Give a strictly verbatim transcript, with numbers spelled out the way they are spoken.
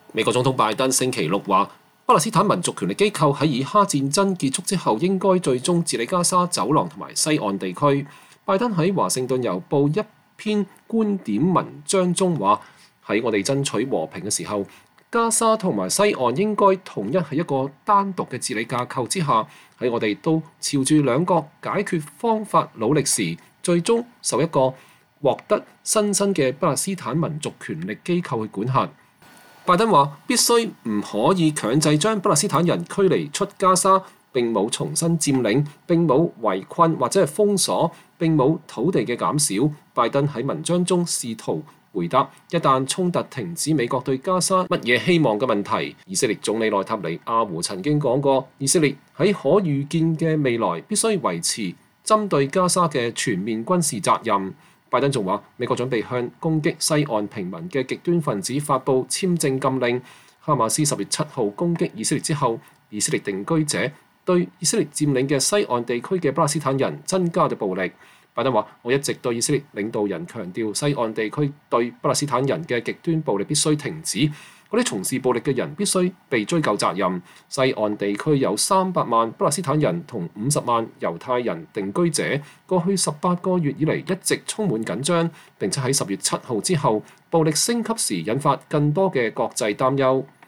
美國總統拜登星期六話，巴勒斯坦民族權力機構喺以哈戰爭結束之後，應該最終治理加沙走廊同埋西岸地區。拜登喺華盛頓郵報一篇觀點文章中話，喺我哋爭取和平嘅時候，加沙同埋西岸應該統一喺一個單獨嘅治理架構之下。喺我哋都朝住兩個解決方法努力時，最終受一個獲得新生嘅巴勒斯坦民族權力機構去管轄。拜登話必須唔可以強制將巴勒斯坦人驅離出加沙，並冇重新佔領，並冇圍困或者係封鎖，並冇土地嘅減少。拜登喺文章中試圖回答一旦衝突停止，美國對加沙乜嘢希望嘅問題。以色列總理內塔尼亞胡曾經講過，以色列喺可預見嘅未來必須維持針對加沙嘅全面軍事責任。拜登仲話，美國準備向攻擊西岸平民嘅極端分子發布簽證禁令。哈馬斯十月七號攻擊以色列之後，以色列定居者對以色列佔領嘅西岸地區嘅巴勒斯坦人增加咗暴力。拜登話，我一直對以色列領導人強調，西岸地區對巴勒斯坦人嘅極端暴力必須停止，嗰啲從事暴力嘅人必須被追究責任。西岸地區有三百萬巴勒斯坦人同五十萬猶太人定居者，過去十八個月以嚟一直充滿緊張，並且喺十月七號之後暴力升級時引發更多嘅國際擔憂。